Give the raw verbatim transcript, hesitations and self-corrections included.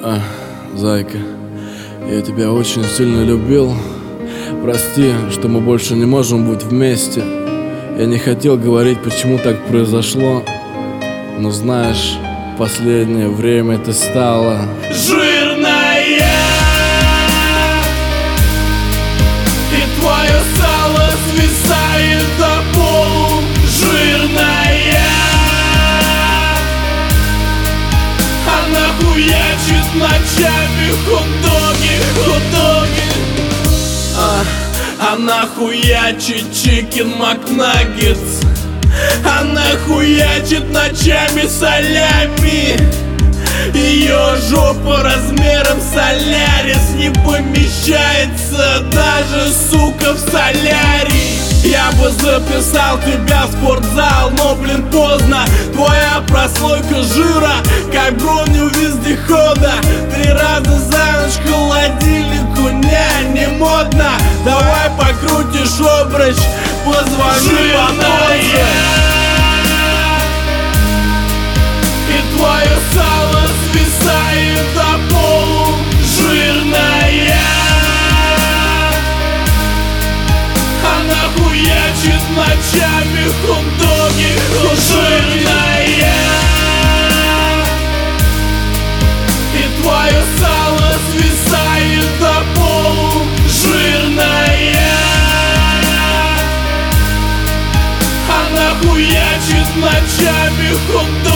А, зайка, я тебя очень сильно любил. Прости, что мы больше не можем быть вместе. Я не хотел говорить, почему так произошло, но знаешь, в последнее время ты стала жирная, и твое сало свисает до полу. Жирная, она хуячит ночами хот-доги, хот-доги. А, она хуячит чикен макнаггетс. Она хуячит ночами солями. Ее жопа размером солярис не помещается даже, сука, в солярий. Я бы записал тебя в спортзал, но, блин, поздно. Твоя прослойка жира, как броню вездехода. Три раза за ночь к холодильнику, не, не модно. Давай покрутишь обруч, позвони попозже. И твое сало свисает до полу. Жирная, она хуячит ночами хот-доги. Жирная, и твое сало свисает до полу. Жирная, она хуячит ночами хот-доги.